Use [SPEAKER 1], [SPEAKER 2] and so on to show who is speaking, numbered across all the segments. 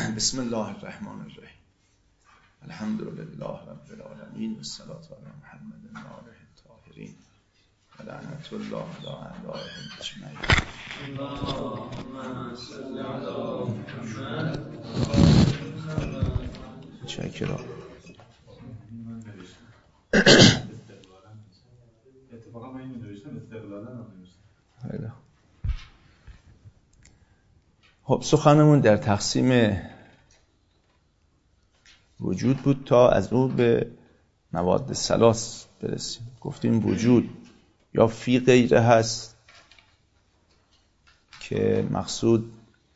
[SPEAKER 1] بسم الله الرحمن الرحیم. الحمد لله رب العالمین و الصلاة علی محمد و آله الطاهرین و لعنت الله علی اعدائهم اجمعین. اللهم صل علی محمد. چکرا
[SPEAKER 2] اتفاقا من اینو نوشتم استقلالا نوشتم.
[SPEAKER 1] خب سخنمون در تقسیم وجود بود تا از اون به مواد ثلاث برسیم. گفتیم وجود یا فی غیره هست که مقصود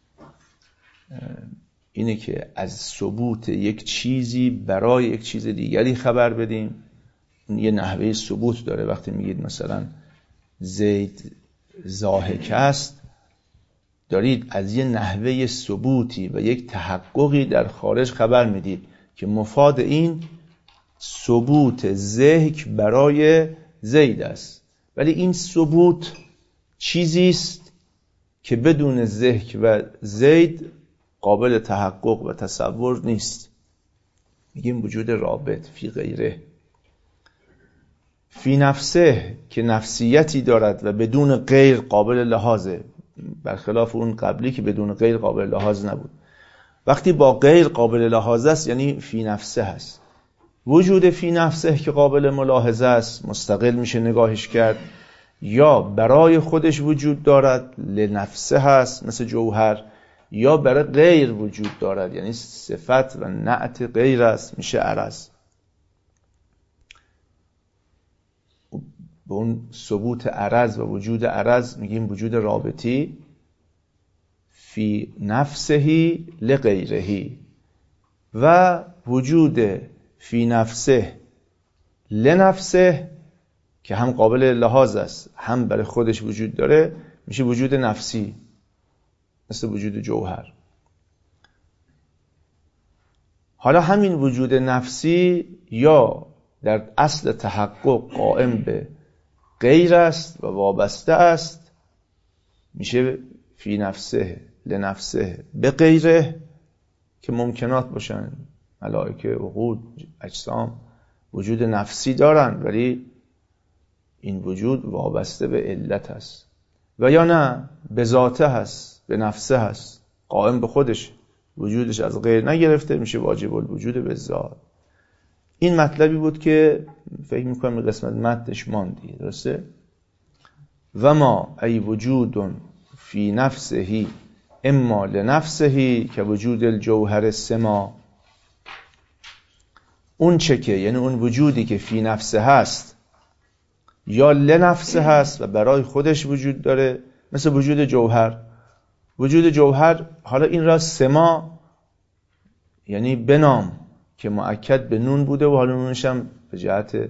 [SPEAKER 1] اینه که از ثبوت یک چیزی برای یک چیز دیگری خبر بدیم. این یه نحوه ثبوت داره. وقتی میگید مثلا زید ضاحک است، دارید از یه نحوه ثبوتی و یک تحققی در خارج خبر میدید که مفاد این ثبوت ضحک برای زید است. ولی این ثبوت چیزی است که بدون ضحک و زید قابل تحقق و تصور نیست. میگیم وجود رابط فی غیره. فی نفسه که نفسیتی دارد و بدون غیر قابل لحاظه، برخلاف اون قبلی که بدون غیر قابل لحاظ نبود. وقتی با غیر قابل لحاظ است یعنی فی نفسه هست. وجود فی نفسه که قابل ملاحظه است، مستقل میشه نگاهش کرد، یا برای خودش وجود دارد لنفسه هست مثل جوهر، یا برای غیر وجود دارد یعنی صفت و نعت غیر است میشه عرض. به اون ثبوت عرض و وجود عرض میگیم وجود رابطی فی نفسه لغیره، و وجود فی نفسه لنفسه که هم قابل لحاظ است هم برای خودش وجود داره میشه وجود نفسی مثل وجود جوهر. حالا همین وجود نفسی یا در اصل تحقق قائم به غیر است و وابسته است میشه فی نفسه لنفسه به غیره، که ممکنات باشن، ملائکه، عقول، اجسام وجود نفسی دارن ولی این وجود وابسته به علت است، و یا نه به ذاته هست، به نفسه هست، قائم به خودش، وجودش از غیر نگرفته میشه واجب الوجود به ذات. این مطلبی بود که فکر میکنم به قسمت متنش ماندی، درسته؟ و ما ای وجود فی نفسه اما لنفسه که وجود الجوهر سما. اون چه که یعنی اون وجودی که فی نفسه هست یا لنفسه هست و برای خودش وجود داره مثل وجود جوهر. وجود جوهر حالا این را سما یعنی بنام که مؤکد به نون بوده و حالا نونش هم به جهت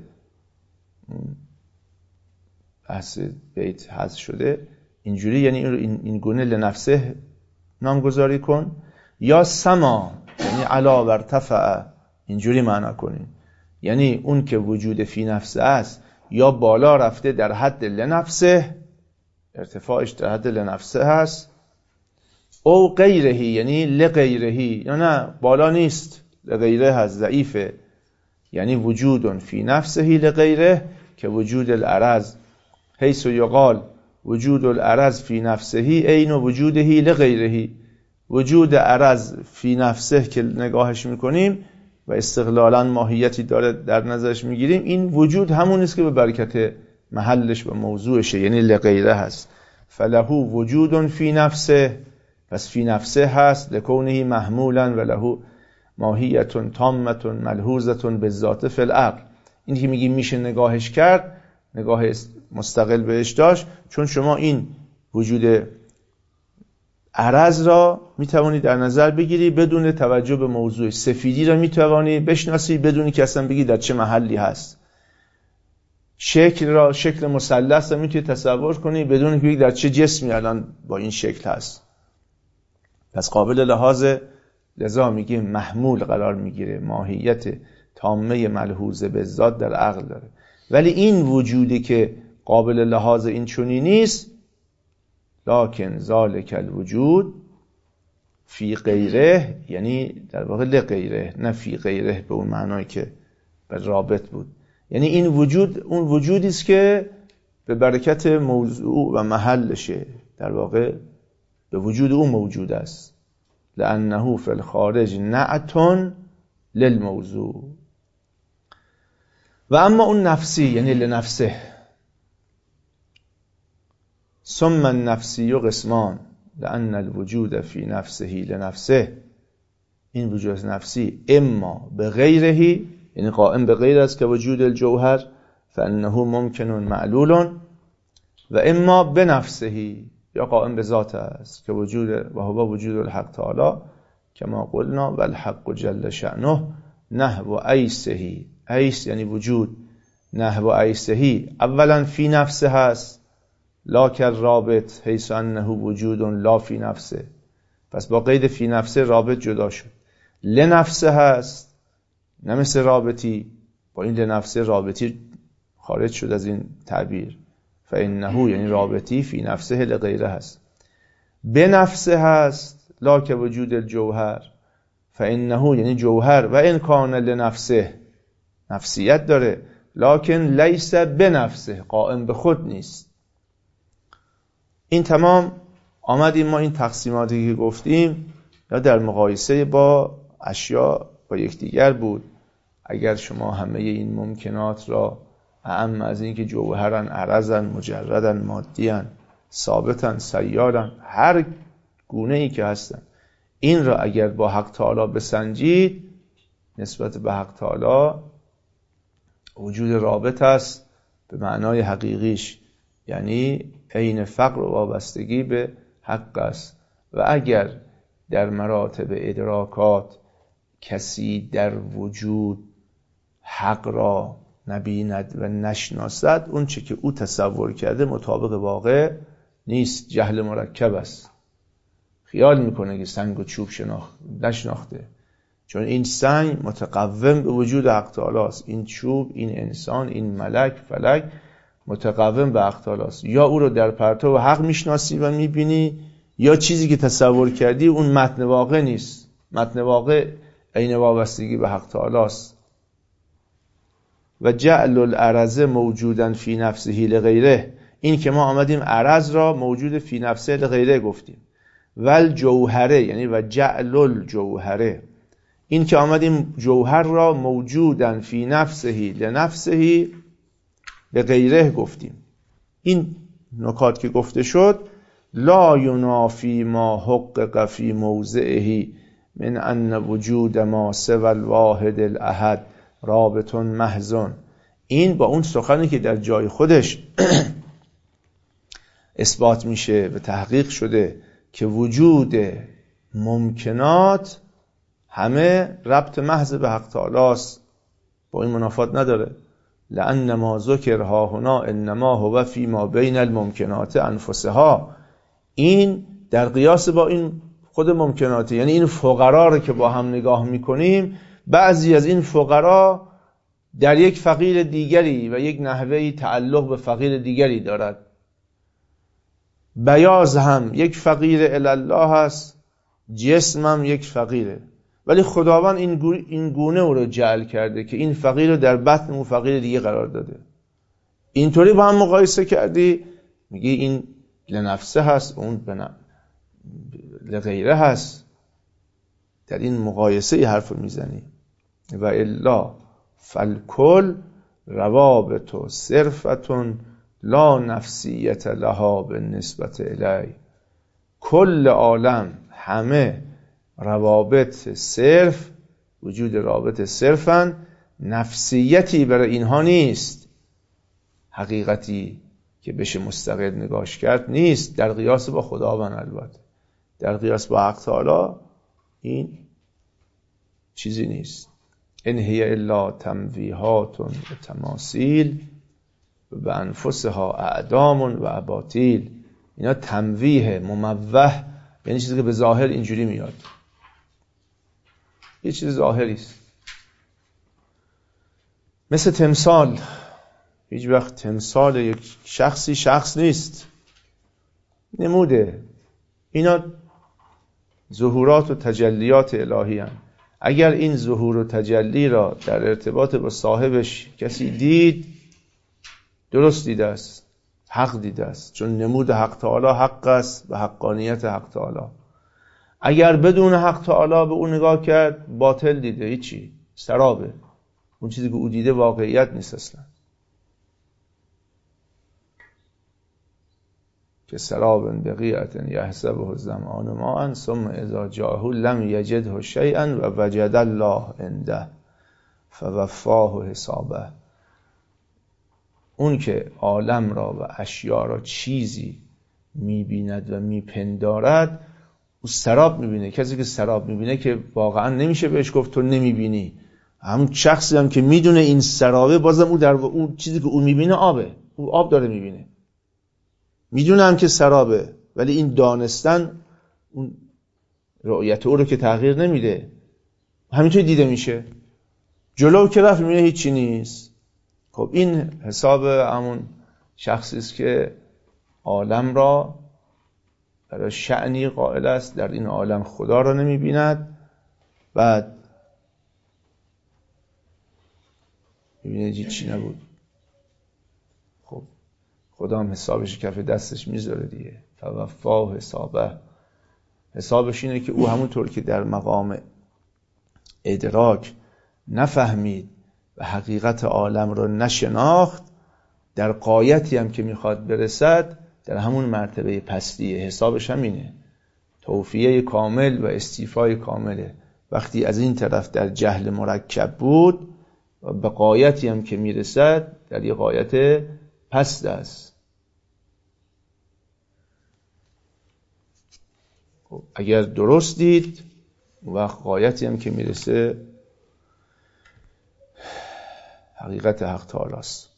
[SPEAKER 1] بحث بیت حذف شده اینجوری، یعنی این گونه لنفسه نامگذاری کن، یا سما یعنی علا و ارتفع اینجوری معنا کنین، یعنی اون که وجود فی نفسه است یا بالا رفته در حد لنفسه، ارتفاعش در حد لنفسه هست، او غیرهی یعنی لغیرهی، یا نه بالا نیست لغیره هست، ضعیفه، یعنی وجود فی نفسه لغیره که وجود العرض، حیث یقال وجود العرض فی نفسه عین وجوده لغیره. وجود عرض فی نفسه که نگاهش میکنیم و استقلالا ماهیتی داره در نظرش میگیریم، این وجود همون است که به برکت محلش و موضوعشه یعنی لغیره هست. فله وجود فی نفسه، پس فی نفسه هست لکونه محمولا و له ماهیت تامه ملحوظه بالذات فی العقل. این که میگیم میشه نگاهش کرد، نگاه مستقل بهش داشت، چون شما این وجود عرض را میتوانی در نظر بگیری بدون توجه به موضوع. سفیدی را میتوانی بشناسی بدون که اصلا بگی در چه محلی هست. شکل مثلث را میتونی تصور کنی بدون که بگی در چه جسمی الان با این شکل هست. پس قابل لحاظ، لذا میگیم محمول قرار میگیره، ماهیت تامه ملحوظه به ذات در عقل داره. ولی این وجودی که قابل لحاظ این چنینی نیست، لکن ذالک الوجود فی غیره یعنی در واقع لغیره، نه فی غیره به اون معنایی که به رابط بود. یعنی این وجود اون وجودی است که به برکت موضوع و محلشه، در واقع به وجود اون موجود است. لأنه فی الخارج نعت للموضوع. و اما اون نفسی یعنی لنفسه. ثم النفسی قسمان لأن الوجود فی نفسه لنفسه. این وجود نفسی اما به غیره یعنی قائم به غیر است که وجود الجوهر فانه ممکن معلول، و اما به نفسه یا قائم به ذات است که وجود و هو وجود الحق تعالی کما قلنا و الحق جل شأنه نحو عیسه. عیس یعنی وجود، نحو عیسه اولا فی نفسه هست لا رابط حیث انه وجود لا فی نفسه، پس با قید فی نفسه رابط جدا شد. لنفسه هست نه مثل رابطی، با این لنفسه رابطی خارج شد از این تعبیر. فانه یعنی رابطی فی نفسه لغیره هست. به نفسه هست لا که وجود الجوهر فانه یعنی جوهر و ان کان لنفسه نفسیت داره لکن لیس به نفسه قائم به خود نیست. این تمام آمدیم ما این تقسیماتی که گفتیم یا در مقایسه با اشیاء با یکدیگر بود. اگر شما همه این ممکنات را اعم از این که جوهرن، عرضن، مجردن، مادیان، ثابتن، سیارن، هر گونه ای که هستن، این را اگر با حق تعالی بسنجید نسبت به حق تعالی وجود رابط است به معنای حقیقیش، یعنی عین فقر و وابستگی به حق است. و اگر در مراتب ادراکات کسی در وجود حق را نبیند و نشناسد، اون چه که او تصور کرده مطابق واقع نیست، جهل مرکب است. خیال میکنه که سنگ و چوب نشناخته، چون این سنگ متقوم به وجود حق تعالی است، این چوب، این انسان، این ملک، فلک متقوم به حق تعالی است. یا او رو در پرتو حق میشناسی و میبینی، یا چیزی که تصور کردی اون متن واقع نیست. متن واقع عین وابستگی به حق تعالی است. و جعل العرض موجودا فی نفسه لغیره، این که ما آمدیم عرض را موجود فی نفسه لغیره گفتیم. ول جوهره یعنی و جعل الجوهره، این که آمدیم جوهر را موجودا فی نفسه لنفسه به غیره گفتیم. این نکات که گفته شد لا ینافی ما حقق فی موضعه من ان وجود ما سوى الواحد الاحد رابط محض. این با اون سخنی که در جای خودش اثبات میشه و تحقیق شده که وجود ممکنات همه ربط محض به حق تعالی است، با این منافات نداره. لأن ما ذکر ها هنا انما هو فی ما بین الممکنات انفسها، این در قیاس با این خود ممکناته، یعنی این فقرا رو که با هم نگاه میکنیم، بعضی از این فقرا در یک فقیر دیگری و یک نحوهی تعلق به فقیر دیگری دارد. بیاض هم یک فقیر الله هست، جسم هم یک فقیره، ولی خداوند این گونه او رو جعل کرده که این فقیر رو در بطن اون فقیر دیگه قرار داده. اینطوری با هم مقایسه کردی میگی این لنفسه هست، اون لغیره هست. در این مقایسه ی حرف میزنی. و الا فالکل روابط صرفتون لا نفسیت لها به نسبت الی. کل عالم همه روابط صرف، وجود رابط صرفن، نفسیتی برای اینها نیست، حقیقتی که بشه مستقل نگاش کرد نیست، در قیاس با خداوند. البته در قیاس با حق تعالی این چیزی نیست. ان هی الا تمویهات و تماثیل و انفسها اعدام و اباطیل. اینا تمویه، مموه، یعنی چیزی که به ظاهر اینجوری میاد، یه چیز ظاهری است. مثل تمثال، هیچ وقت تمثال یک شخصی شخص نیست، نموده. اینا ظهورات و تجلیات الهی هستند. اگر این ظهور و تجلی را در ارتباط با صاحبش کسی دید، درست دیده است، حق دیده است، چون نمود حق تعالی حق است و حقانیت حق تعالی. اگر بدون حق تعالی به اون نگاه کرد، باطل دیده، هیچی، سرابه. اون چیزی که او دیده واقعیت نیست اصلا. که سراب بقیعت یحسبه الظمآن ماء ثم اذا جاءه لم یجده شیئا و وجد الله عنده فوفاه حسابه. اون که عالم را و اشیا را چیزی میبیند و میپندارد، او سراب میبینه. کسی که سراب میبینه که واقعا نمیشه بهش گفت تو نمیبینی. همون شخصی هم که میدونه این سرابه، بازم او در اون چیزی که او میبینه آبه، او آب داره میبینه. میدونه هم که سرابه، ولی این دانستن اون رؤیت او رو که تغییر نمیده، همینطوری دیده میشه. جلو که رفت میبینه هیچی نیست. خب این حساب همون شخصی است که عالم را برای شأنی قائل است، در این عالم خدا را نمیبیند، بعد میبینه هیچی نبود. خب خدا هم حسابش کف دستش میذاره دیگه. فوفاه حسابه. حسابش اینه که او همونطور که در مقام ادراک نفهمید و حقیقت عالم را نشناخت، در غایتی هم که میخواد برسد در همون مرتبه پستیه. حسابش همینه، توفیه کامل و استیفای کامله. وقتی از این طرف در جهل مرکب بود و به غایتی هم که میرسد در یه غایت پست است. اگر درست دید و غایتی هم که میرسه حقیقت حق تعالی است.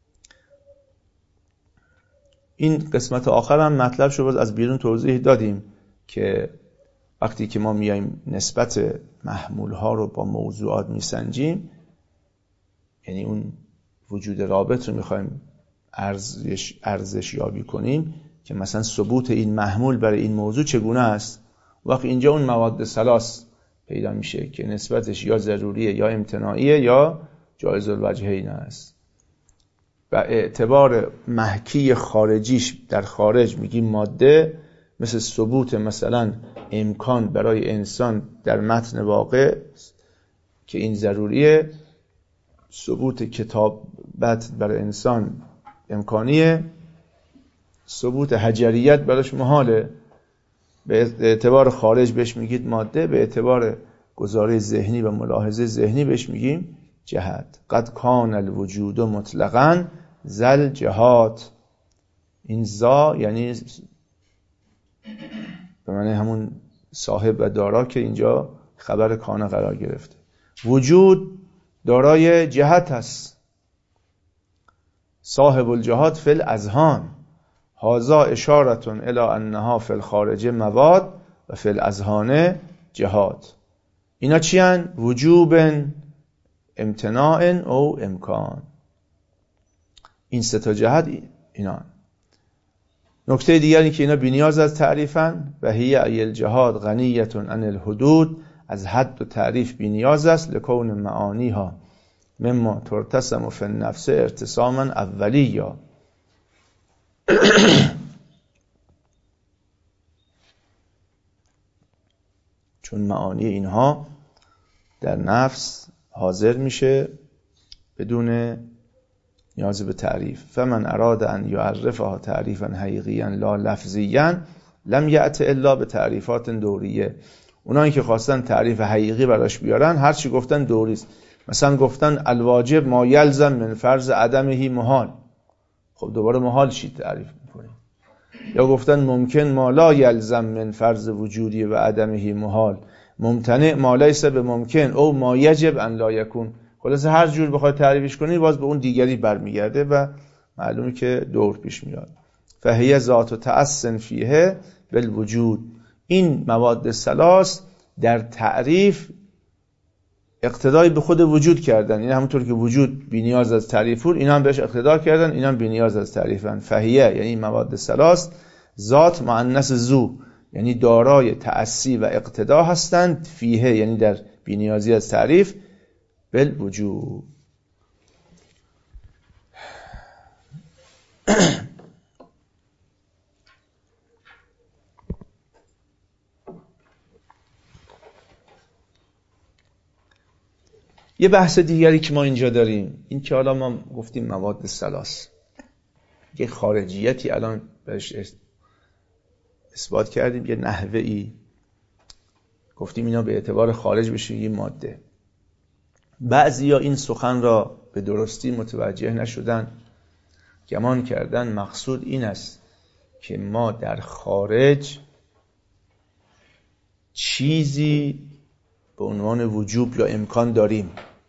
[SPEAKER 1] این قسمت آخر هم مطلب شو باز از بیرون توضیح دادیم که وقتی که ما میایم نسبت محمول ها رو با موضوعات میسنجیم، یعنی اون وجود رابط رو میخوایم ارزش یابی کنیم که مثلا ثبوت این محمول برای این موضوع چگونه است، وقتی اینجا اون مواد ثلاث پیدا میشه که نسبتش یا ضروریه یا امتناعیه یا جایز الوجهین است. و اعتبار محکی خارجیش در خارج میگیم ماده، مثل ثبوت مثلا امکان برای انسان در متن واقع که این ضروریه، ثبوت کتابت برای انسان امکانیه، ثبوت حجریت براش محاله. به اعتبار خارج بهش میگید ماده، به اعتبار گزاره ذهنی و ملاحظه ذهنی بهش میگیم جهت. قد کان الوجود مطلقاً ذل جهات. این زا یعنی به معنی همون صاحب و دارا که اینجا خبر کانه قرار گرفته. وجود دارای جهت است. صاحب الجهات فی الاذهان. هذا اشارة الی انها فی الخارج مواد و فی الاذهان جهات. اینا چی هن؟ وجوب، امتناع او امکان. این سه تا جهت اینا. نکته دیگری که اینا بی‌نیاز از تعریفن و هی الجهات غنیة عن الحدود. از حد و تعریف بی‌نیاز است. لکون معانیها مما ترتسم فی النفس ارتساما اولیا. چون معانی اینها در نفس حاضر میشه بدون نیاز به تعریف. فمن اراد ان یعرفها تعریفا حقیقیا لا لفظیا لم یأت الا به تعریفات دوریه. اونایی که خواستن تعریف حقیقی براش بیارن هر چی گفتن دوری است. مثلا گفتن الواجب ما یلزم من فرض عدمه محال. خب دوباره محال چی تعریف میکنیم؟ یا گفتن ممکن ما لا یلزم من فرض وجودی و عدمه محال. ممتنع ما لیس به ممکن او ما یجب ان لا یکون. خلاصه هر جور بخواد تعریفش کنی باز به اون دیگری برمیگرده و معلومه که دور پیش میاد. فهی ذات تأسن فیه بالوجود. این مواد ثلاث در تعریف اقتدای به خود وجود کردن. این همونطور که وجود بی‌نیاز از تعریف بود، اینا هم بهش اقتدا کردن، اینا هم بی‌نیاز از تعریفن. فهیه یعنی مواد ثلاث ذات مؤنث زو، یعنی دارای تأسی و اقتدا هستند، فیه یعنی در بی‌نیازی از تعریف، بالوجوب. یه بحث دیگری که ما اینجا داریم این که حالا ما گفتیم مواد ثلاث، یه خارجیتی الان بهش اثبات کردیم، یه نحوه‌ای گفتیم اینا به اعتبار خارج بشه یه ماده. بعضیا این سخن را به درستی متوجه نشدن، گمان کردن مقصود این است که ما در خارج چیزی به عنوان وجوب یا امکان داریم،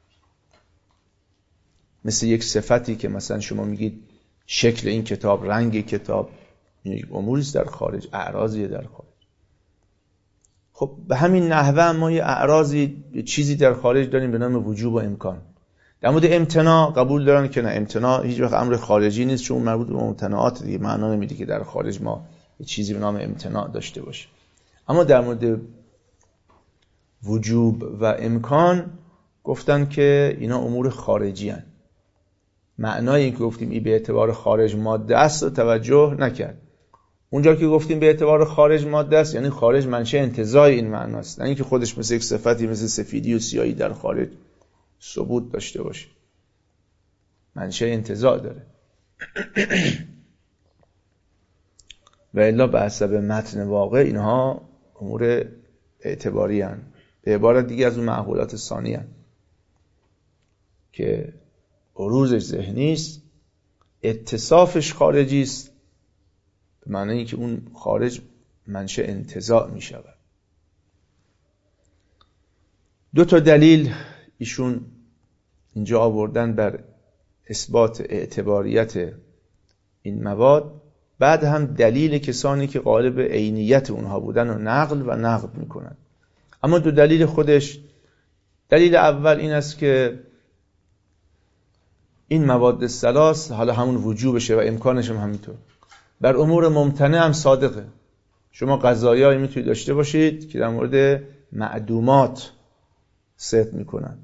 [SPEAKER 1] مثل یک صفتی که مثلا شما میگید شکل این کتاب، رنگ کتاب، این اموریست در خارج، اعراضیه در خارج. خب به همین نحوه ما یه اعراضی، یه چیزی در خارج داریم به نام وجوب و امکان. در مورد امتناع قبول دارن که نه، امتناع هیچ وقت امر خارجی نیست، چون مربوط به ممتنعات دیگه، معنا نمیده که در خارج ما یه چیزی به نام امتناع داشته باشیم. اما در مورد وجوب و امکان گفتن که اینا امور خارجی هستند. معنای این که گفتیم این به اعتبار خارج ماده است رو توجه نکرد. اونجا که گفتیم به اعتبار خارج ماده است یعنی خارج منشأ انتزاع این معناست، نه اینکه خودش مثل یک صفتی مثل سفیدی و سیاهی در خارج ثبوت داشته باشه، منشأ انتزاع داره. و الا به حسب متن واقع اینها امور اعتباری هستند، به عبارت دیگه از اون معقولات ثانی هستند که عروضش ذهنی است، اتصافش خارجی است، به معنی که اون خارج منشأ انتزاع می شود. دو تا دلیل ایشون اینجا آوردن بر اثبات اعتباریت این مواد، بعد هم دلیل کسانی که غالب عینیت اونها بودن و نقد می کنند. اما دو دلیل خودش، دلیل اول این است که این مواد ثلاث، حالا همون وجوبشه و امکانش هم همینطور، بر امور ممتنع هم صادقه. شما قضایایی میتونید داشته باشید که در مورد معدومات صدق میکنن،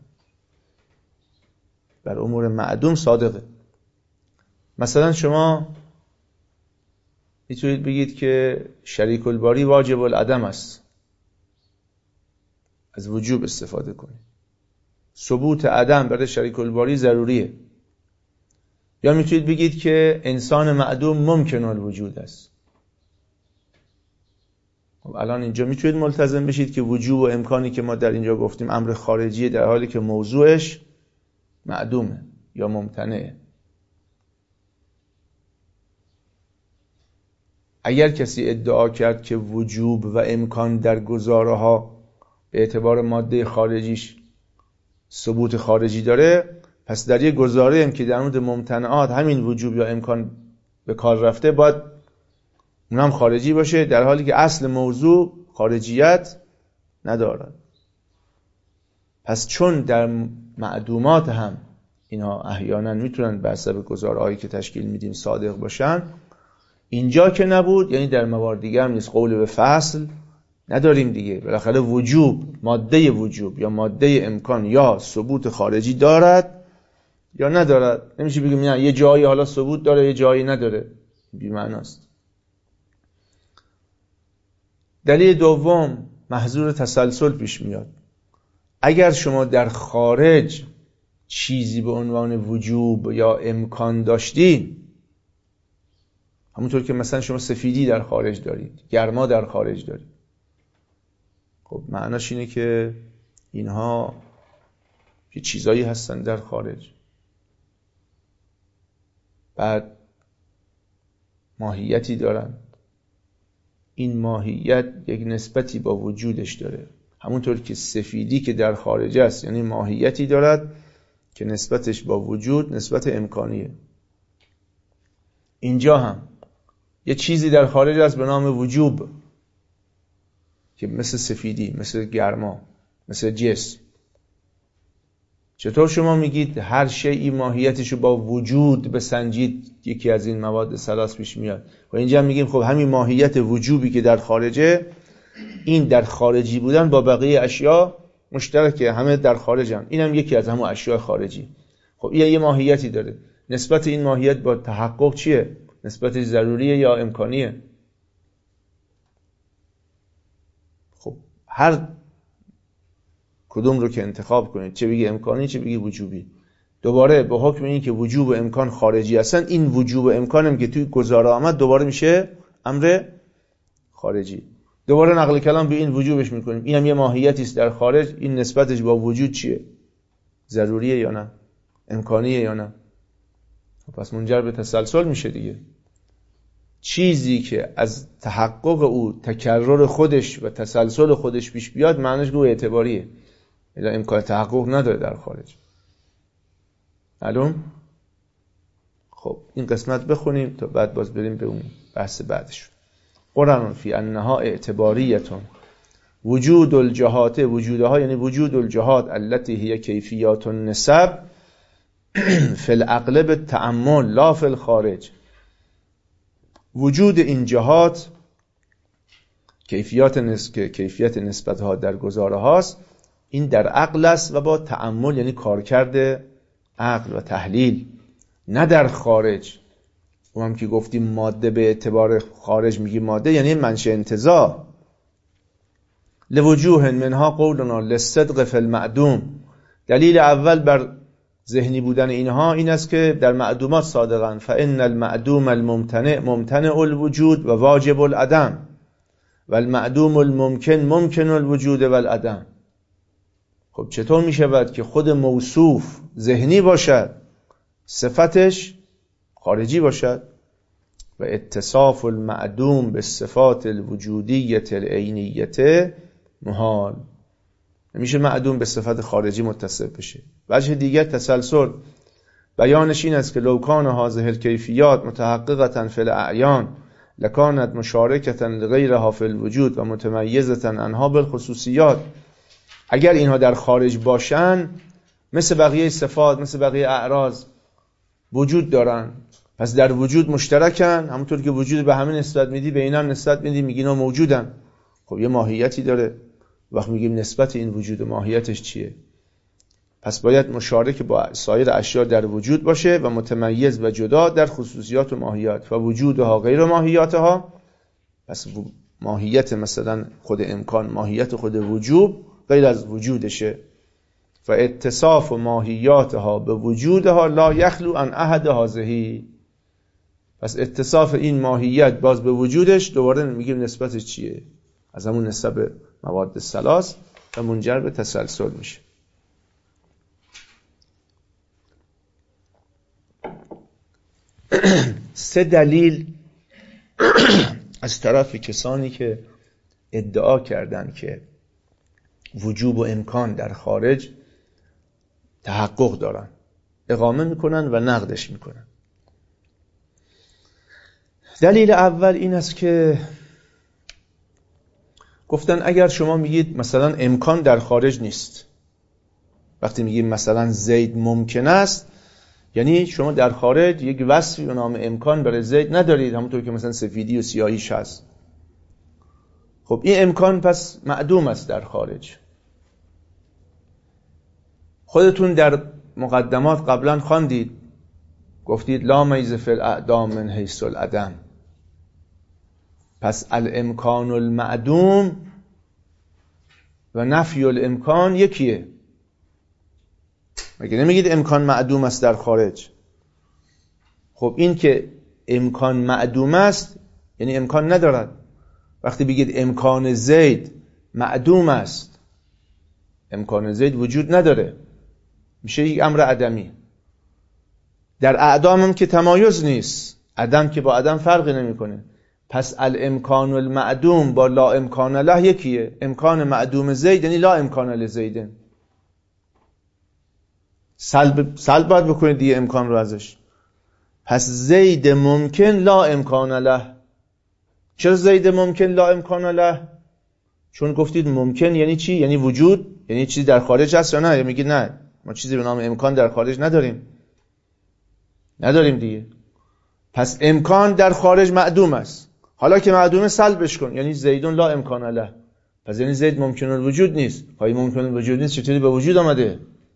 [SPEAKER 1] بر امور معدوم صادقه. مثلا شما میتونید بگید که شریک الباری واجب العدم است، از وجوب استفاده کنید، ثبوت عدم برای شریک الباری ضروریه. یا میتونید بگید که انسان معدوم ممکن الوجود است. خب الان اینجا میتونید ملتزم بشید که وجوب و امکانی که ما در اینجا گفتیم امر خارجیه، در حالی که موضوعش معدومه یا ممتنعه. اگر کسی ادعا کرد که وجوب و امکان در گزاره ها به اعتبار ماده خارجیش ثبوت خارجی داره، پس در یک گزاره هم که در مورد ممتنعات همین وجوب یا امکان به کار رفته باید اونم خارجی باشه، در حالی که اصل موضوع خارجیت ندارد. پس چون در معدومات هم اینا احیانا میتونن به حسب گزاره‌هایی که تشکیل میدیم صادق باشن، اینجا که نبود یعنی در موارد دیگه هم نیست. قول به فصل نداریم دیگه، بالاخره وجوب، ماده وجوب یا ماده امکان یا ثبوت خارجی دارد یا ندارد. نمیشه بگیم نه یه جایی حالا ثبوت داره یه جایی نداره، بی معناست. دلیل دوم، محظور تسلسل پیش میاد. اگر شما در خارج چیزی به عنوان وجوب یا امکان داشتید، همونطور که مثلا شما سفیدی در خارج دارید، گرما در خارج دارید، خب معناش اینه که اینها یه چیزایی هستن در خارج، بعد ماهیتی دارن، این ماهیت یک نسبتی با وجودش داره. همونطور که سفیدی که در خارج است یعنی ماهیتی دارد که نسبتش با وجود نسبت امکانیه. اینجا هم یه چیزی در خارج است به نام وجوب که مثل سفیدی، مثل گرما، مثل جسم. چطور شما میگید هر شیئی ماهیتشو با وجود بسنجید یکی از این مواد ثلاث پیش میاد و اینجا میگیم خب همین ماهیت وجوبی که در خارجه، این در خارجی بودن با بقیه اشیا مشترکه، همه در خارجن، اینم یکی از همون اشیاء خارجی. خب این یه ماهیتی داره. نسبت این ماهیت با تحقق چیه؟ نسبتش ضروریه یا امکانیه؟ خب هر کدوم رو که انتخاب کنید، چه بگی امکانی چه بگی وجوبی، دوباره به حکم این که وجوب و امکان خارجی هستن، این وجوب و امکانم که توی گزاره آمد دوباره میشه امر خارجی. دوباره نقل کلام به این وجوبش میکنیم، این هم یه ماهیتی است در خارج، این نسبتش با وجود چیه؟ ضروریه یا نه؟ امکانیه یا نه؟ پس منجر به تسلسل میشه دیگه. چیزی که از تحقق او تکرر خودش و تسلسل خودش پیش بیاد معنیش گویا اعتباریه، الا امکان تحقق نداره در خارج. معلوم؟ خب این قسمت بخونیم تا بعد باز بریم به اون بحث بعدش. قرآن فی انها اعتباریتون وجود الجهات، وجودها یعنی وجود الجهات التي هي کیفیات النسب فی العقل بالتأمل لا فی الخارج. وجود این جهات کیفیت نسبت ها در گزاره هاست، این در عقل است و با تأمل یعنی کارکرد عقل و تحلیل، نه در خارج. و هم که گفتیم ماده به اعتبار خارج میگی ماده یعنی منشأ انتزاع. لوجوه منها قولنا للصدق فی المعدوم. دلیل اول بر ذهنی بودن اینها این است که در معدومات صادقن. فإن المعدوم الممتنع ممتنع الوجود و واجب العدم و المعدوم الممکن ممکن الوجود و العدم. خب چطور می شود که خود موصوف ذهنی باشد صفتش خارجی باشد؟ و اتصاف المعدوم به صفات الوجودیت العینیت محال. نمیشه معدوم به صفت خارجی متصف بشه. وجه دیگر تسلسل بیانش این است که لو کان هذه الکیفیات متحققة فی الاعیان لکانت مشارکة لغیرها فی الوجود و متمیزة عنها بالخصوصیات. اگر اینها در خارج باشن مثل بقیه صفات، مثل بقیه اعراض وجود دارن، پس در وجود مشترکن، همونطور که وجود به همه نسبت میدی به اینا هم نسبت میدی، میگی اینا موجودن. خب یه ماهیتی داره. وقت میگیم نسبت این وجود و ماهیتش چیه؟ پس باید مشارک با سایر اشیاء در وجود باشه و متمیز و جدا در خصوصیات و ماهیات. و وجودها غیر ماهیاتها، پس ماهیت مثلا خود امکان، ماهیت خود وجوب غیر از وجودشه. و اتصاف ماهیاتها به وجودها لا یخلو عن احد هذه. پس اتصاف این ماهیت باز به وجودش دوباره میگیم نسبتش چیه؟ از همون نسب مواد ثلاث و منجر به تسلسل میشه. سه دلیل از طرف کسانی که ادعا کردن که وجوب و امکان در خارج تحقق دارن اقامه میکنن و نقدش میکنن. دلیل اول این است که گفتن اگر شما میگید مثلا امکان در خارج نیست، وقتی میگید مثلا زید ممکن است، یعنی شما در خارج یک وصفی به نام امکان برای زید ندارید، همونطور که مثلا سفیدی و سیاهیش هست. خب این امکان پس معدوم است در خارج. خودتون در مقدمات قبلا خواندید، گفتید لا میز فی الاعدام من حیث العدم. پس الامکان المعدوم و نفی الامکان یکیه. مگه نمیگید امکان معدوم است در خارج؟ خب این که امکان معدوم است یعنی امکان ندارد. وقتی بگید امکان زید معدوم است، امکان زید وجود نداره، میشه یک امر عدمی. در اعدام هم که تمایز نیست، عدم که با عدم فرقی نمیکنه. پس الامکان المعدوم با لا امکان له یکیه. امکان معدوم زید یعنی لا امکان لزید. سلب باید بکنید دیگه امکان رو ازش. پس زید ممکن لا امکان له. چرا زید ممکن لا امکان له؟ چون گفتید ممکن یعنی چی؟ یعنی وجود، یعنی چیزی در خارج هست یا نه؟ یا میگید نه ما چیزی به نام امکان در خارج نداریم دیگه. پس امکان در خارج معدوم است. حالا که معدومه سلبش کن، یعنی زیدون لا امکان له، پس یعنی زید ممکن الوجود نیست. های ممکن الوجود نیست چطوری به وجود آمده؟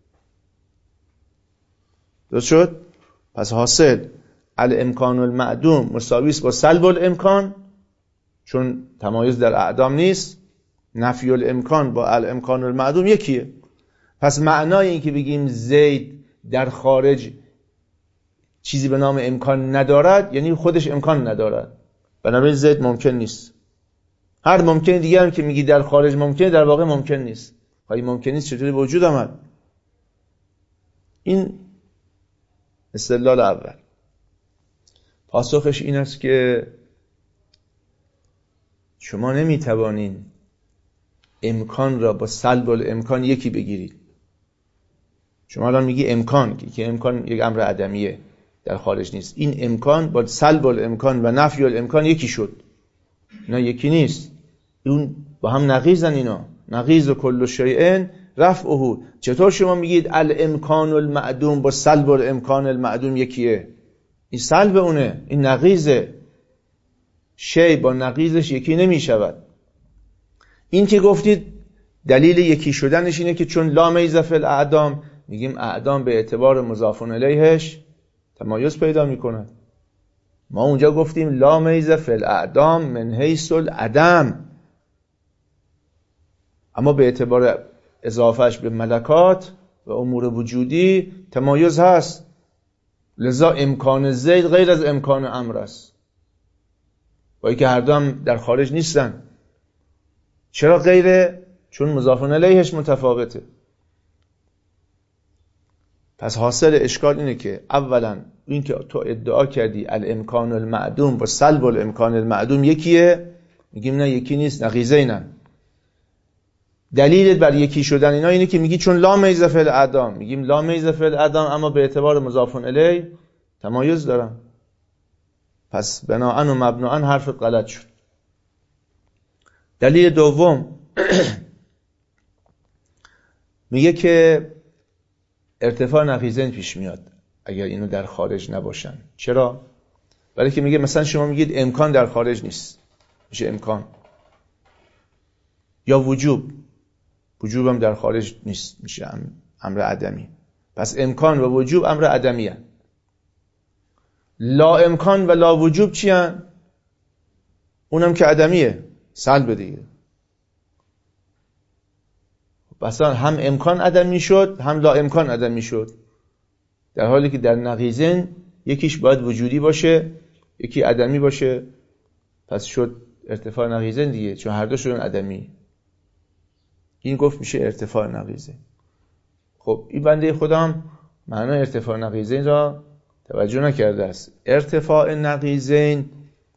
[SPEAKER 1] درست شد؟ پس حاصل الامکان المعدوم مساوی است با سلب الامکان، چون تمایز در اعدام نیست. نفی الامکان با الامکان المعدوم یکیه. پس معنای این که بگیم زید در خارج چیزی به نام امکان ندارد یعنی خودش امکان ندارد، بنابراین زید ممکن نیست. هر ممکن دیگه هم که میگی در خارج ممکن، در واقع ممکن نیست. خواهی ممکن نیست چطوری به وجود آمد؟ این استدلال اول. پاسخش این است که شما نمیتوانین امکان را با سلب الامکان یکی بگیرید. شما الان میگی امکان، که امکان یک امر عدمیه، در خارج نیست. این امکان با سلب الامکان و نفی الامکان یکی شد. نه یکی نیست، اون با هم نقیضن. اینا نقیض کل شیء رفعه. چطور شما میگید الامکان المعدوم با سلب الامکان المعدوم یکیه؟ این سلب اونه، این نقیضه. شی با نقیضش یکی نمیشود. این که گفتید دلیل یکی شدنش اینه که چون لا میز فی الاعدام، میگیم اعدام به اعتبار مضاف الیهش تمایز پیدا میکنه. ما اونجا گفتیم لا میز فی الاعدام من حیث العدم، اما به اعتبار اضافهش به ملکات و امور وجودی تمایز هست. لذا امکان زید غیر از امکان امر است، با اینکه هر دو هم در خارج نیستن. چرا غیره؟ چون مضاف الیهش متفاوته. پس حاصل اشکال اینه که اولا این که تو ادعا کردی الامکان المعدوم با سلب الامکان المعدوم یکیه، میگیم نه یکی نیست، نقیضینن. دلیلت بر یکی شدن اینا اینه که میگی چون لا میز فی الاعدام، میگیم لا میز فی الاعدام اما به اعتبار مضاف الیه تمایز دارن. پس بناءً و مبناً حرف غلط شد. دلیل دوم میگه که ارتفاع نقیضین پیش میاد اگر اینو در خارج نباشن. چرا؟ برای که میگه مثلا شما میگید امکان در خارج نیست، میشه امکان. یا وجوب هم در خارج نیست، میشه امر عدمی. پس امکان و وجوب امر عدمی هست. لا امکان و لا وجوب چی هست؟ اونم که عدمیه، سلب دیگه. مثلا هم امکان عدمی شد هم لا امکان عدمی شد، در حالی که در نقیضین یکیش باید وجودی باشه یکی عدمی باشه. پس شد ارتفاع نقیضین دیگه، چون هر دو شدن عدمی. این گفت میشه ارتفاع نقیضین. خب این بنده خودم معنی ارتفاع نقیضین را توجه نکرده است. ارتفاع نقیضین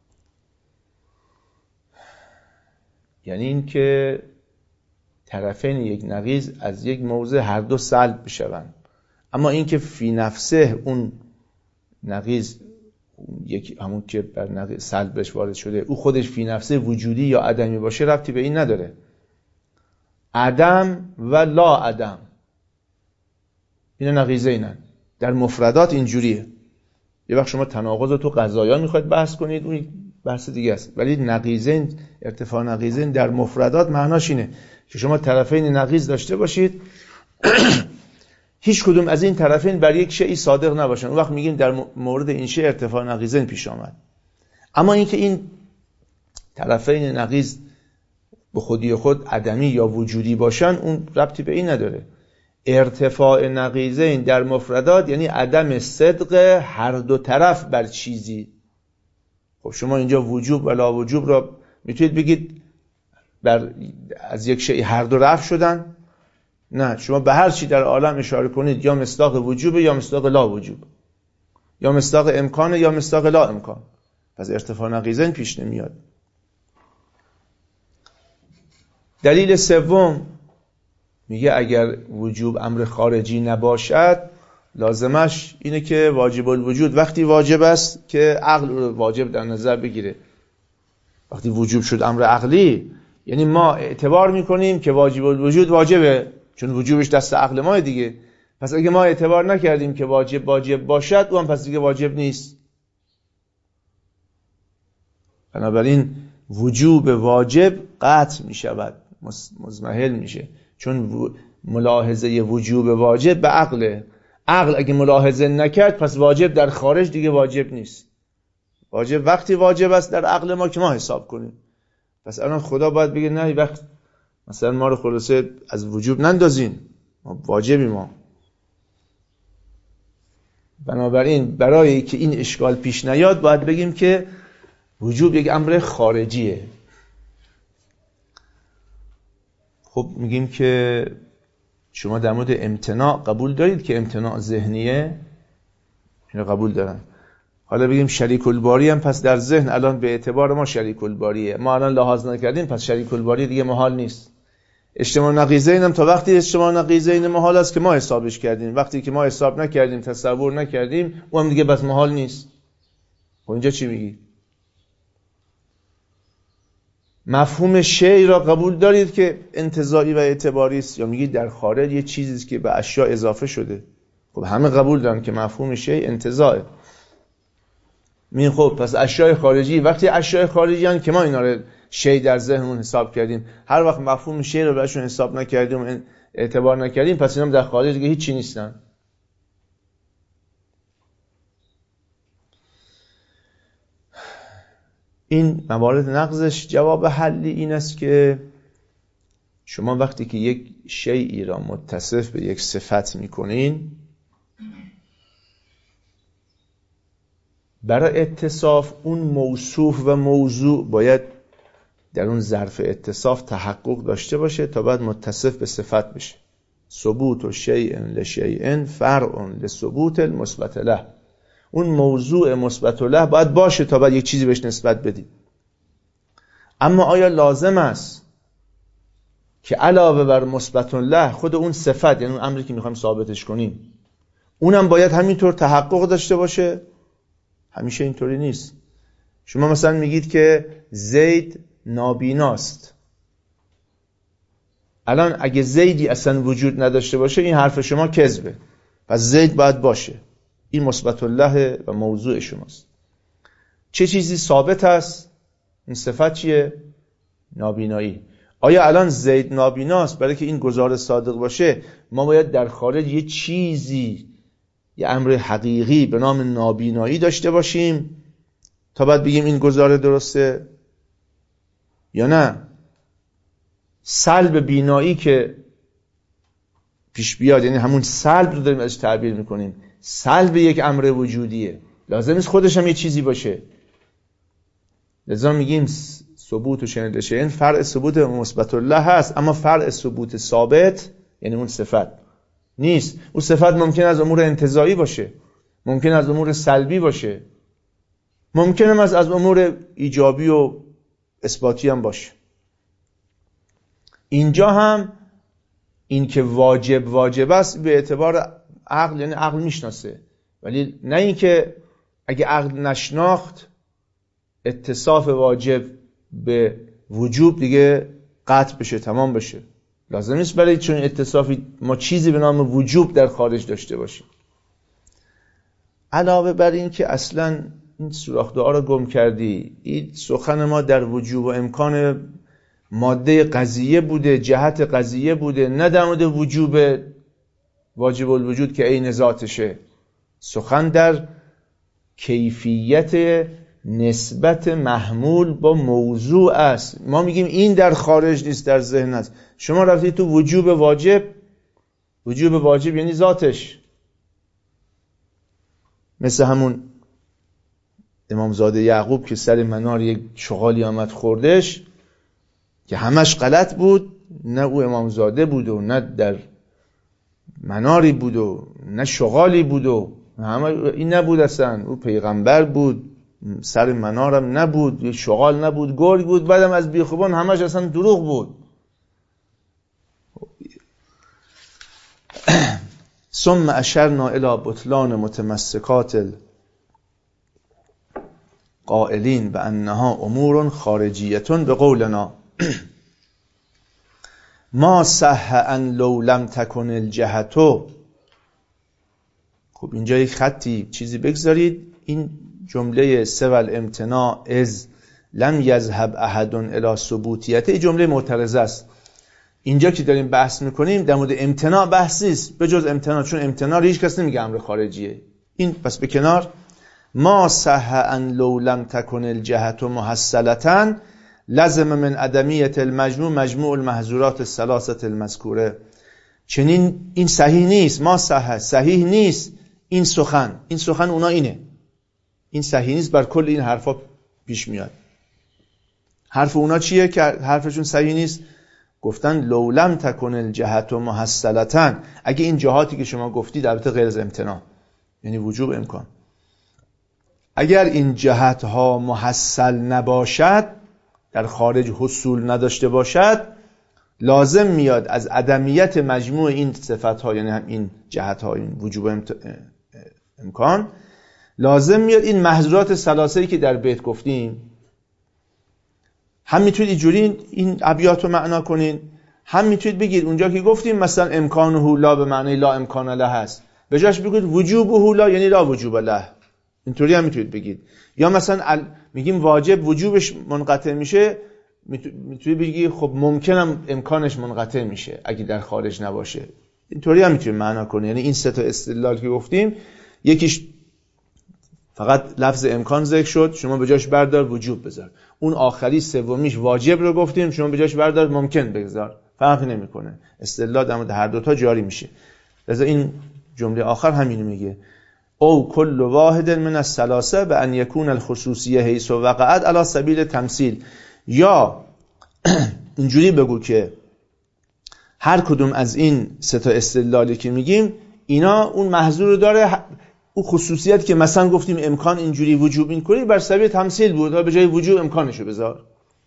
[SPEAKER 1] یعنی این که طرفین یک نقیض از یک موضع هر دو سلب بشوند، اما این که فی نفسه اون نقیض یک همون که بر نقیض سلبش وارد شده او خودش فی نفسه وجودی یا عدمی باشه ربطی به این نداره. عدم و لا عدم اینا نقیضینن. در مفردات اینجوریه. یه وقت شما تناقض رو تو قضایا میخواید بحث کنید، اون بحث دیگه است. ولی نقیضین، ارتفاع نقیضین در مفردات معناش اینه که شما طرفین نقیض داشته باشید هیچ کدوم از این طرفین بر یک شیء صادق نباشن. اون وقت میگیم در مورد این شیء ارتفاع نقیضین پیش آمد. اما اینکه این طرفین نقیض به خودی خود عدمی یا وجودی باشن اون ربطی به این نداره. ارتفاع نقیضین در مفردات یعنی عدم صدق هر دو طرف بر چیزی. خب شما اینجا وجوب و لا وجوب را میتونید بگید از یک شیء هر دو رفع شدن؟ نه، شما به هر چی در عالم اشاره کنید یا مصداق وجوب یا مصداق لا وجوب، یا مصداق امکان یا مصداق لا امکان. پس ارتفاع نقیضین پیش نمیاد. دلیل سوم میگه اگر وجوب امر خارجی نباشد لازمش اینه که واجب الوجود وقتی واجب است که عقل واجب در نظر بگیره. وقتی وجوب شد امر عقلی یعنی ما اعتبار میکنیم که واجب الوجود واجبه، چون وجوبش دست عقل ما دیگه. پس اگه ما اعتبار نکردیم که واجب باشد، اون پس دیگه واجب نیست. بنابراین وجوب واجب قطع می شود، مضمحل میشه، چون ملاحظه وجوب واجب به عقله. عقل اگه ملاحظه نکرد پس واجب در خارج دیگه واجب نیست. واجب وقتی واجب است در عقل ما که ما حساب کنیم. پس الان خدا باید بگه نه، وقت مثلا ما رو خلاصه از وجوب نندازین، ما واجبی ما. بنابراین برای که این اشکال پیش نیاد باید بگیم که وجوب یک امر خارجیه. خب میگیم که شما در مورد امتناع قبول دارید که امتناع ذهنیه؟ اینو قبول دارن. حالا بگیم شریک الباری هم پس در ذهن الان به اعتبار ما شریک الباریه، ما الان لحاظ نکردیم پس شریک الباری دیگه محال نیست. اجتماع نقیضین هم تا وقتی اجتماع نقیضین محال است که ما حسابش کردیم، وقتی که ما حساب نکردیم، تصور نکردیم، اون هم دیگه بس محال نیست. خب اینجا چی میگی؟ مفهوم شیء را قبول دارید که انتزاعی و اعتباری است، یا میگید در خارج یه چیزی است که به اشیاء اضافه شده؟ خب همه قبول دارن که مفهوم شیء انتزاعه. میگن خب پس اشیاء خارجی، وقتی اشیاء خارجی ان که ما اینا رو شیء در ذهنمون حساب کردیم، هر وقت مفهوم شیء رو براشون حساب نکردیم، اعتبار نکردیم، پس اینا در خارج دیگه هیچ چی نیستن. این موارد نقضش جواب حلی این است که شما وقتی که یک شیئی را متصف به یک صفت میکنین، برای اتصاف اون موصوف و موضوع باید در اون ظرف اتصاف تحقق داشته باشه تا بعد متصف به صفت بشه. ثبوت شیء لشیء فرع لثبوت المثبت له. اون موضوع مثبت له باید باشه تا بعد یک چیزی بهش نسبت بدید. اما آیا لازم است که علاوه بر مثبت له خود اون صفت، یعنی اون امری که میخوایم ثابتش کنیم، اونم باید همینطور تحقق داشته باشه؟ همیشه اینطوری نیست. شما مثلا میگید که زید نابیناست. الان اگه زیدی اصلا وجود نداشته باشه این حرف شما کذبه، پس زید باید باشه. این مثبت الله و موضوع شماست. چه چیزی ثابت است؟ این صفت چیه؟ نابینایی. آیا الان زید نابیناست؟ برای که این گزاره صادق باشه ما باید در خارج یه چیزی، یه امر حقیقی به نام نابینایی داشته باشیم تا بعد بگیم این گزاره درسته یا نه؟ سلب بینایی که پیش بیاد، یعنی همون سلب رو داریم ازش تعبیر میکنیم، سلب یک امر وجودیه، لازم نیست خودش هم یه چیزی باشه. لذا میگیم ثبوت و شنیده شیء فرع ثبوت مثبت الله هست، اما فرع ثبوت ثابت یعنی اون صفت نیست. اون صفت ممکن از امور انتزاعی باشه، ممکن از امور سلبی باشه، ممکن هم از امور ایجابی و اثباتی هم باشه. اینجا هم این که واجب است به اعتبار عقل، یعنی عقل میشناسه، ولی نه این که اگه عقل نشناخت اتصاف واجب به وجوب دیگه قطع بشه، تمام بشه. لازم نیست برای چون اتصافی ما چیزی به نام وجوب در خارج داشته باشیم. علاوه بر این که اصلا این سوراخ دعا رو گم کردی، این سخن ما در وجوب و امکان ماده قضیه بوده، جهت قضیه بوده، نه در مورد وجوب واجب الوجود که عین ذاتشه. سخن در کیفیت نسبت محمول با موضوع است. ما میگیم این در خارج نیست، در ذهن است. شما رفتید تو وجوب واجب. وجوب واجب یعنی ذاتش. مثل همون امامزاده یعقوب که سر منار یک شغالی آمد خوردش که همش غلط بود، نه او امامزاده بود و نه در مناری بود و نه شغالی بود و همه این نبود، اصلا او پیغمبر بود، سر منارم نبود، یک شغال نبود، گرگ بود، بعدم از بیخوبان همش اصلا دروغ بود. ثم اشرنا الی بطلان متمسکات القائلین بانها امور خارجیه به قولنا ما صح ان لو لم تکن الجهة خب اینجا یک خطی چیزی بگذارید. این جمله سوال امتناع از لم یذهب احد الی ثبوتیته این جمله معترضه است. اینجا که داریم بحث میکنیم در مورد امتناع بحث نیست به جز امتناع، چون امتناع هیچ کس نمیگه امر خارجیه. این پس به کنار. ما صح ان لو لم تکن الجهت محصلة لزم من عدمیت المجموع مجموع المحظورات الثلاثه المذکوره. چنین این صحیح نیست. ما صحیح نیست این سخن اونا اینه. این صحیح نیست، بر کل این حرفا پیش میاد. حرف اونا چیه که حرفشون صحیح نیست؟ گفتن لو لم تکن الجهت محصلة، اگه این جهاتی که شما گفتید البته غیر از امتناع یعنی وجوب امکان، اگر این جهت ها محصل نباشد، در خارج حصول نداشته باشد، لازم میاد از عدمیت مجموع این صفت ها، یعنی هم این جهت ها، این وجوب امکان، لازم میاد این محظورات ثلاثه‌ای که در بیت گفتیم. هم میتونید اینجوری این ابیات رو معنا کنین، هم میتونید بگید اونجا که گفتیم مثلا امکانه لا به معنی لا امکان له هست، به جاش بگید وجوبه لا یعنی لا وجوب له. اینطوری هم میتونید بگید. یا مثلا میگیم واجب وجوبش منقطع میشه، میتونید بگید خب ممکنم امکانش منقطع میشه اگه در خارج نباشه. اینطوری هم میتونید معنا کنید. یعنی این سه تا استدلال که گفتیم، یکیش فقط لفظ امکان ذکر شد، شما به جاش بردار وجوب بذار. اون آخری سومیش واجب رو گفتیم، شما به جاش بردار ممکن بذار. فرقی نمیکنه. استدلال در مورد هر دو تا جاری میشه. لذا این جمله آخر همین میگه او کل واحد من الثلاثه بان یکون الخصوصیه حیث وقعت علی سبیل تمثیل. یا اینجوری بگو که هر کدوم از این سه تا استدلالی که میگیم اینا اون محظور داره، اون خصوصیت که مثلا گفتیم امکان اینجوری وجوب اینطوری بر سبیل تمثیل بود، به جای وجوب امکانشو بذار.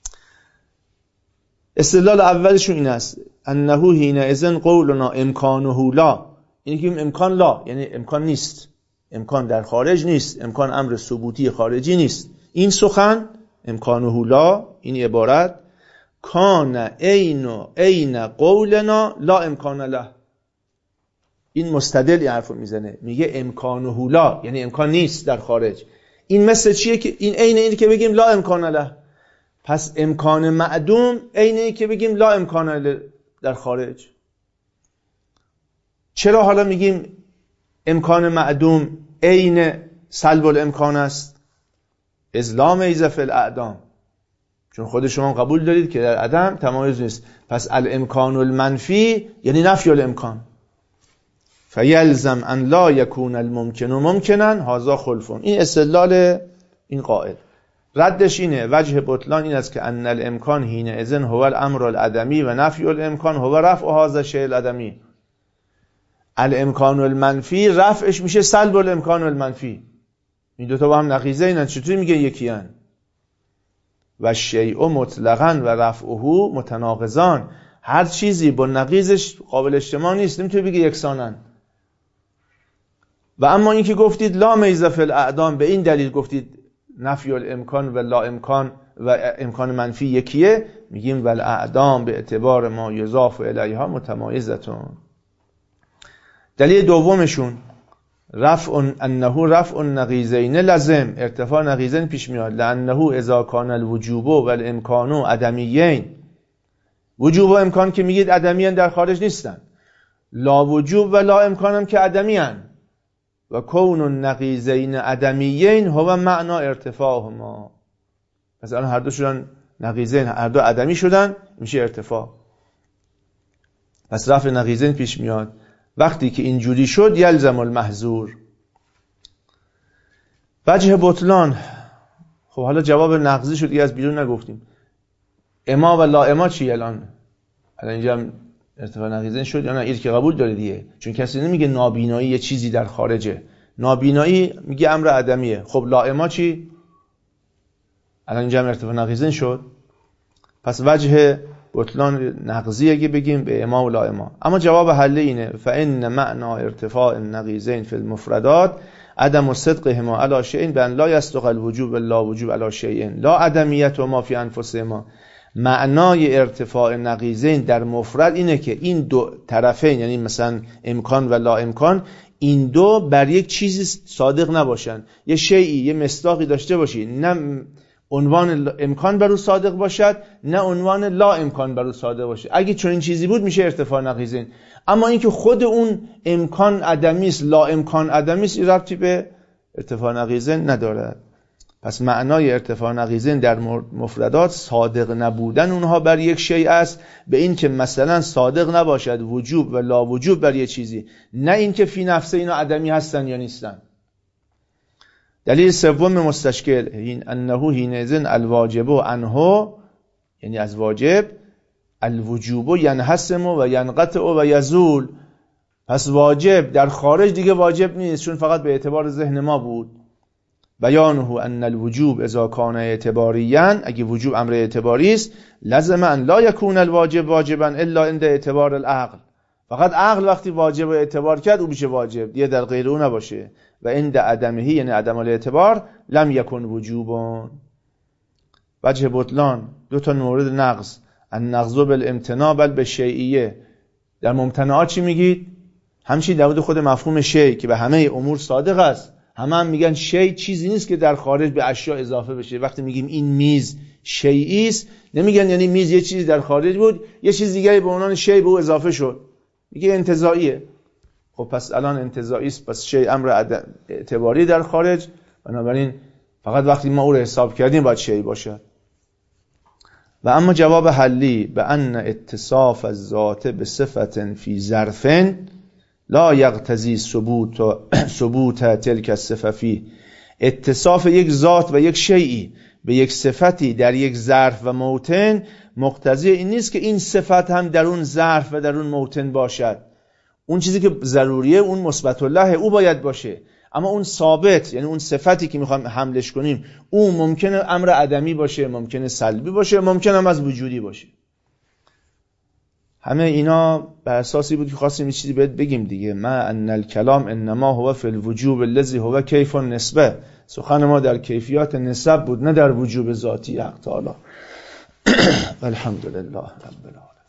[SPEAKER 1] استدلال اولشون این است انه حینئذ قولنا امکانه لا، یعنی که امکان لا یعنی امکان نیست، امکان در خارج نیست، امکان امر ثبوتی خارجی نیست. این سخن امکانه لا، این عبارت کان عین قولنا لا امکان له. این مستدل حرفو میزنه، میگه امکانه لا یعنی امکان نیست در خارج. این مثل چیه که این عین اینه که بگیم لا امکان له. پس امکان معدوم عین اینه که بگیم لا امکان له در خارج. چرا حالا میگیم امکان معدوم عین سلب الامکان است؟ از لا میز فی الاعدام، چون خود شما قبول دارید که در عدم تمایز نیست. پس الامکان المنفی یعنی نفی الامکان. فیلزم ان لا یکون الممکن ممکنا هذا خلف. این استدلال این قائل. ردش اینه، وجه بطلان این است که ان الامکان حینئذ هو الامر العدمی و نفی الامکان هو رفع هذا الشیء العدمی. الامکان المنفی رفعش میشه سلب الامکان المنفی. این دو تا با هم نقیضه اینن. چطوری میگه یکی ان؟ و شیء مطلقاً و رفعه متناقضان. هر چیزی با نقیضش قابل اجتماع نیست، نمیتونی بگی یکسانن. و اما این که گفتید لا میز فی الاعدام، به این دلیل گفتید نفی الامکان و لا امکان و امکان منفی یکیه، میگیم والاعدام به اعتبار ما یضاف الیها متمایزتون. دلیل دومشون انه رفع النقیضین لازم، ارتفاع نقیضین پیش میاد. لانه اذا کان الوجوب والامکان عدمیین، وجوب و امکان که میگید عدمیان در خارج نیستن، لا وجوب و لا امکان هم که عدمیان، و کون النقیضین عدمیین هو معنا ارتفاعهما. پس الان هر دو شدن نقیضین، هر دو عدمی شدن، میشه ارتفاع. پس رفع نقیضین پیش میاد. وقتی که اینجوری شد یلزم المحظور. وجه بطلان، خب حالا جواب نقضی شد، از بیرون نگفتیم. اما و لا اما چی الان اینجا هم ارتفاع نقیضین شد یا نه؟ این که قبول داره دیگه، چون کسی نمیگه نابینایی یه چیزی در خارجه، نابینایی میگه امر عدمیه. خب لا اما چی؟ الان اینجا هم ارتفاع نقیضین شد. پس وجه بطلان نقضی اگه بگیم به اما و لا اما. اما جواب حل اینه فان معنا ارتفاع النقیضین فی المفردات عدم الصدقهما علی شیء بان لا یصدق الوجوب لا وجوب علی شیء لا عدمیت و ما فی انفسهما. معنای ارتفاع نقیضین در مفرد اینه که این دو طرفین، یعنی مثلا امکان و لا امکان، این دو بر یک چیزی صادق نباشن. یه شیئی، یه مصداقی داشته باشی، نه عنوان امکان بر او صادق باشد، نه عنوان لا امکان بر او صادق باشه. اگه چون این چیزی بود میشه ارتفاع نقیضین. اما اینکه خود اون امکان عدمی است، لا امکان عدمی است، این ربطی به ارتفاع نقیضین ندارد. پس معنای ارتفاع نقیضین در مفردات صادق نبودن اونها بر یک شیء است، به این که مثلا صادق نباشد وجوب و لا وجوب بر یک چیزی، نه این که فی نفسه اینا عدمی هستن یا نیستن. دلیل سوم مستشکل این انه حینئذ الواجب عنه، یعنی از واجب، الوجوب ینحسم و ینقطع و یزول. پس واجب در خارج دیگه واجب نیست، چون فقط به اعتبار ذهن ما بود. بیانه ان الوجوب اذا کان اعتباریا، اگه وجوب امر اعتباری است، لازم ان لا یکون الواجب واجبا الا عند اعتبار العقل. فقط عقل وقتی واجب و اعتبار کرد او میشه واجب، دیگه در غیر او نباشه. و عند عدمه، یعنی عدم الاعتبار، لم یکن وجوبا. وجه بطلان، دو تا مورد نقض، النقض بالامتناع بل بالشیعیه. در ممتنعات چی میگید؟ همچین در مورد خود مفهوم شیء که به همه امور صادق است. هم میگن شیء چیزی نیست که در خارج به اشیاء اضافه بشه. وقتی میگیم این میز شیئی است، نمیگن یعنی میز یه چیزی در خارج بود، یه چیز دیگه به عنوان شیء به او اضافه شد، میگه انتزاعیه. خب پس الان انتزاعی است، پس شیء امر اعتباری در خارج، بنابراین فقط وقتی ما او رو حساب کردیم باید شیء باشه. و اما جواب حلی به ان اتصاف الذات بصفت فی ظرف لا یقتضی ثبوت تلک الصفه فی. اتصاف یک ذات و یک شیئی به یک صفتی در یک ظرف و موطن مقتضی این نیست که این صفت هم در اون ظرف و در اون موطن باشد. اون چیزی که ضروریه، اون مثبت الله، او باید باشه. اما اون ثابت، یعنی اون صفتی که میخوایم حملش کنیم، اون ممکنه امر عدمی باشه، ممکنه سلبی باشه، ممکنه هم از وجودی باشه. همه اینا بر اساسی بود که خواستیم یه چیزی بهت بگیم دیگه. ما ان الکلام انما هو فی الوجوب الذی هو کیف النسبه. سخن ما در کیفیات نسب بود، نه در وجوب ذاتی حق تعالی. الحمدلله رب العالمین.